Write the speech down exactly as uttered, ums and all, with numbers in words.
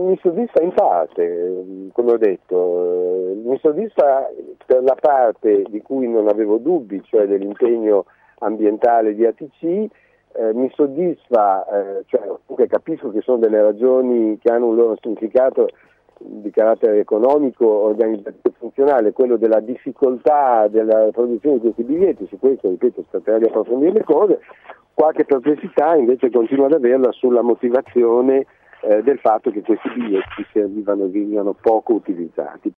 mi soddisfa in parte, come ho detto, mi soddisfa per la parte di cui non avevo dubbi, cioè dell'impegno ambientale di A T C, eh, mi soddisfa, eh, cioè comunque capisco che sono delle ragioni che hanno un loro significato di carattere economico, organizzativo e funzionale, quello della difficoltà della produzione di questi biglietti. Su questo, ripeto, tratterà di approfondire le cose. Qualche perplessità invece continua ad averla sulla motivazione eh, del fatto che questi biglietti servivano e venivano poco utilizzati.